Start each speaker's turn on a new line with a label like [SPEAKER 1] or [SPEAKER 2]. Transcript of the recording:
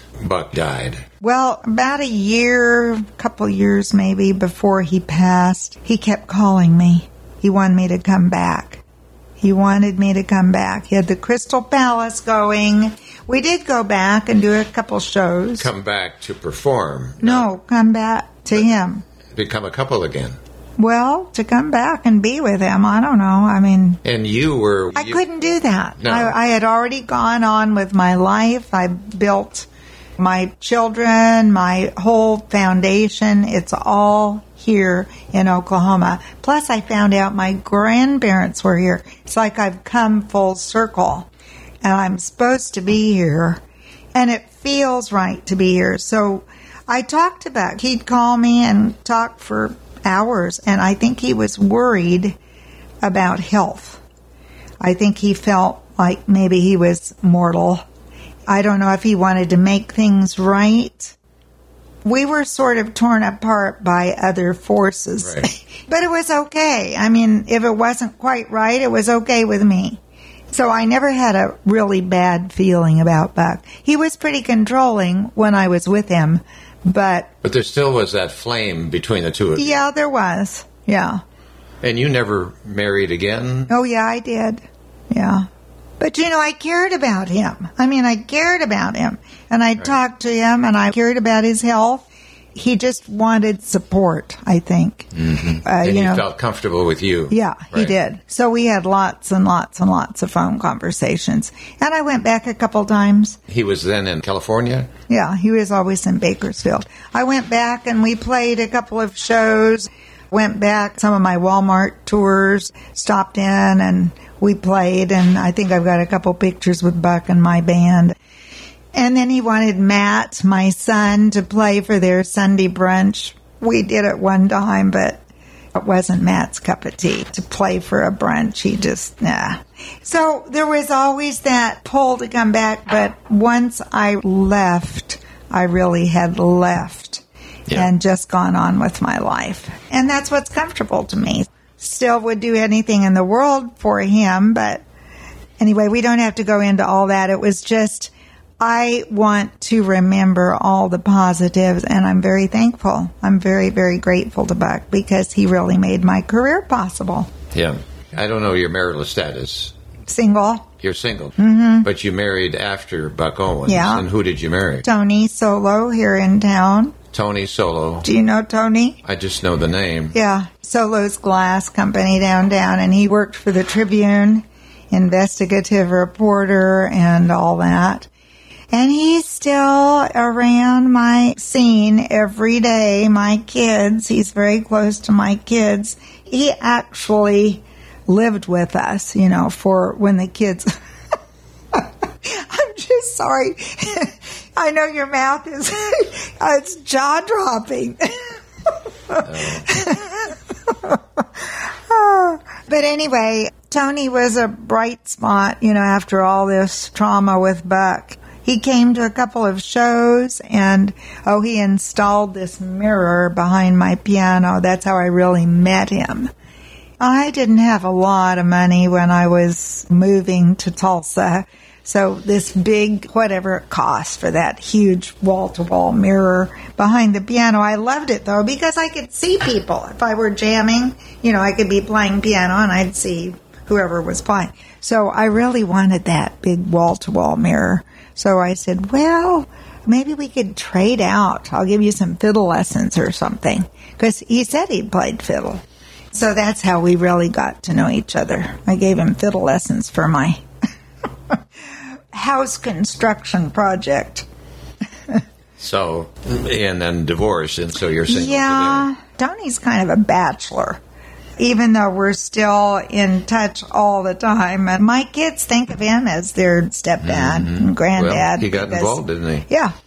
[SPEAKER 1] Buck died?
[SPEAKER 2] Well, about a couple years maybe before he passed, he kept calling me. He wanted me to come back. He had the Crystal Palace going. We did go back and do a couple shows.
[SPEAKER 1] Come back to perform?
[SPEAKER 2] No, come back to him.
[SPEAKER 1] Become a couple again?
[SPEAKER 2] Well, to come back and be with him, I don't know. I mean...
[SPEAKER 1] And I
[SPEAKER 2] couldn't do that.
[SPEAKER 1] No.
[SPEAKER 2] I had already gone on with my life. I built my children, my whole foundation. It's all here in Oklahoma. Plus, I found out my grandparents were here. It's like I've come full circle. And I'm supposed to be here. And it feels right to be here. So I talked to Buck. He'd call me and talk for hours. And I think he was worried about health. I think he felt like maybe he was mortal. I don't know if he wanted to make things right. We were sort of torn apart by other forces.
[SPEAKER 1] Right.
[SPEAKER 2] But it was okay. I mean, if it wasn't quite right, it was okay with me. So I never had a really bad feeling about Buck. He was pretty controlling when I was with him, but
[SPEAKER 1] there still was that flame between the two of you.
[SPEAKER 2] Yeah, there was. Yeah.
[SPEAKER 1] And you never married again?
[SPEAKER 2] Oh, yeah, I did. Yeah. But, I cared about him. I cared about him. And I talked to him, and I cared about his health. He just wanted support, I think.
[SPEAKER 1] Mm-hmm. And he felt comfortable with you.
[SPEAKER 2] Yeah, right. He did. So we had lots and lots and lots of phone conversations. And I went back a couple times.
[SPEAKER 1] He was then in California?
[SPEAKER 2] Yeah, he was always in Bakersfield. I went back and we played a couple of shows. Went back some of my Walmart tours, stopped in and we played. And I think I've got a couple pictures with Buck and my band. And then he wanted Matt, my son, to play for their Sunday brunch. We did it one time, but it wasn't Matt's cup of tea to play for a brunch. He just, nah. So there was always that pull to come back, but once I left, I really had left and just gone on with my life. And that's what's comfortable to me. Still would do anything in the world for him, but anyway, we don't have to go into all that. It was just... I want to remember all the positives, and I'm very thankful. I'm very, very grateful to Buck because he really made my career possible.
[SPEAKER 1] Yeah. I don't know your marital status.
[SPEAKER 2] Single.
[SPEAKER 1] You're single.
[SPEAKER 2] Mm-hmm.
[SPEAKER 1] But you married after Buck Owens.
[SPEAKER 2] Yeah.
[SPEAKER 1] And who did you marry?
[SPEAKER 2] Tony Solo here in town.
[SPEAKER 1] Tony Solo.
[SPEAKER 2] Do you know Tony?
[SPEAKER 1] I just know the name.
[SPEAKER 2] Yeah. Solo's Glass Company downtown, and he worked for the Tribune, investigative reporter, and all that. And he's still around my scene every day. My kids, he's very close to my kids. He actually lived with us, for when the kids... I'm just sorry. I know your mouth is... it's jaw-dropping. But anyway, Tony was a bright spot, after all this trauma with Buck. He came to a couple of shows, and, he installed this mirror behind my piano. That's how I really met him. I didn't have a lot of money when I was moving to Tulsa, so this big, whatever it cost for that huge wall-to-wall mirror behind the piano, I loved it, though, because I could see people. If I were jamming, I could be playing piano, and I'd see whoever was playing. So I really wanted that big wall-to-wall mirror. So I said, well, maybe we could trade out. I'll give you some fiddle lessons or something. Because he said he played fiddle. So that's how we really got to know each other. I gave him fiddle lessons for my house construction project.
[SPEAKER 1] So, and then divorced, and so you're single
[SPEAKER 2] today. Tony's kind of a bachelor. Even though we're still in touch all the time. And my kids think of him as their stepdad and granddad.
[SPEAKER 1] Well, he got involved, didn't he?
[SPEAKER 2] Yeah.